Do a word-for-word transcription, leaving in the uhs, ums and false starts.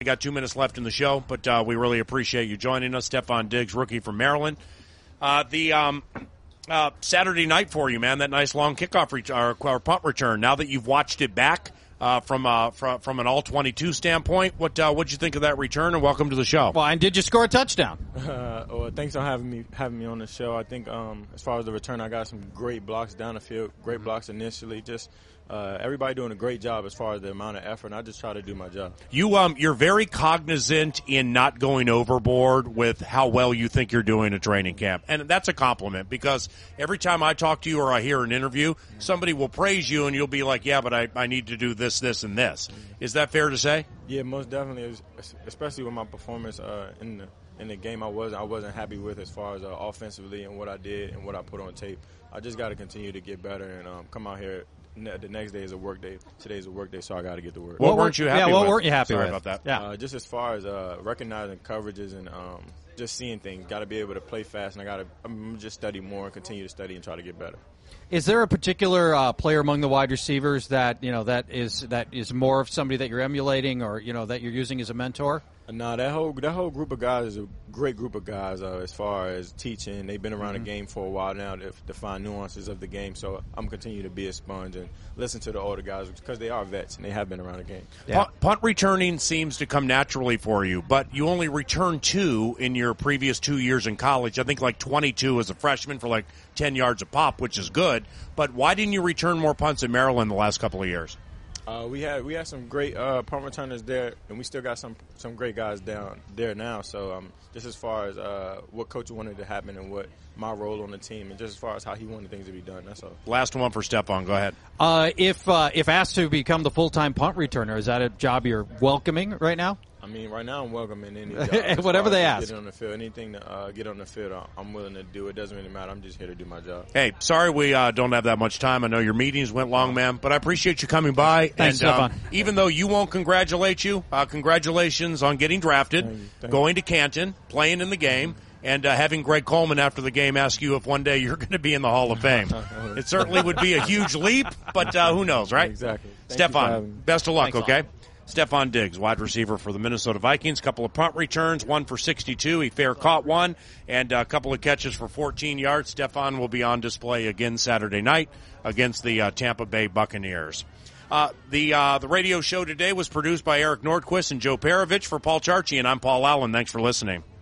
We got two minutes left in the show, but uh, we really appreciate you joining us. Stefon Diggs, rookie from Maryland. Uh, the um, uh, Saturday night for you, man, that nice long kickoff ret- or, or punt return. Now that you've watched it back uh, from, uh, from from an all twenty-two standpoint, what uh, what'd you think of that return? And welcome to the show. Well, and did you score a touchdown? Uh, well, thanks for having me having me on the show. I think um, as far as the return, I got some great blocks down the field, great mm-hmm. blocks initially. Just uh, everybody doing a great job as far as the amount of effort. And I just try to do my job. You um, you're very cognizant in not going overboard with how well you think you're doing at training camp, and that's a compliment because every time I talk to you or I hear an interview, mm-hmm. somebody will praise you, and you'll be like, "Yeah, but I, I need to do this, this, and this." Mm-hmm. Is that fair to say? Yeah, most definitely, especially with my performance uh, in the in the game. I wasn't I wasn't happy with as far as uh, offensively and what I did and what I put on tape. I just got to continue to get better and um, come out here. The next day is a work day. Today's a work day, so I got to get to work. What weren't you happy yeah, with? what weren't you happy Sorry with? about that. Yeah, uh, just as far as uh, recognizing coverages and um, just seeing things. Got to be able to play fast, and I got to I'm just study more and continue to study and try to get better. Is there a particular uh, player among the wide receivers that you know that is that is more of somebody that you're emulating or you know that you're using as a mentor? No, that whole that whole group of guys is a great group of guys uh, as far as teaching. They've been around mm-hmm. the game for a while now to, to find nuances of the game. So I'm continuing to be a sponge and listen to the older guys because they are vets and they have been around the game. Yeah. Punt, punt returning seems to come naturally for you, but you only returned two in your previous two years in college. I think like twenty-two as a freshman for like ten yards a pop, which is good. But why didn't you return more punts in Maryland the last couple of years? Uh, we had we had some great uh, punt returners there, and we still got some some great guys down there now. So um, just as far as uh, what coach wanted to happen and what my role on the team, and just as far as how he wanted things to be done, that's all. Last one for Stefon. Go ahead. Uh, if uh, if asked to become the full time punt returner, is that a job you're welcoming right now? I mean, right now I'm welcoming any job. Whatever they ask. Get on the field, anything to uh, get on the field, I'm willing to do. It doesn't really matter. I'm just here to do my job. Hey, sorry we uh, don't have that much time. I know your meetings went long, man, but I appreciate you coming by. Thanks, and, Stefon. Um, even though you won't congratulate you, uh, congratulations on getting drafted, Thank you. Thank going to Canton, playing in the game, and uh, having Greg Coleman after the game ask you if one day you're going to be in the Hall of Fame. It certainly would be a huge leap, but uh, who knows, right? Exactly. Stefon, best of luck, Thanks, okay? Stefon Diggs, wide receiver for the Minnesota Vikings. Couple of punt returns, one for sixty-two. He fair caught one, and a couple of catches for fourteen yards. Stefon will be on display again Saturday night against the uh, Tampa Bay Buccaneers. Uh, the uh, the radio show today was produced by Eric Nordquist and Joe Perovich. For Paul Charchi, and I'm Paul Allen. Thanks for listening.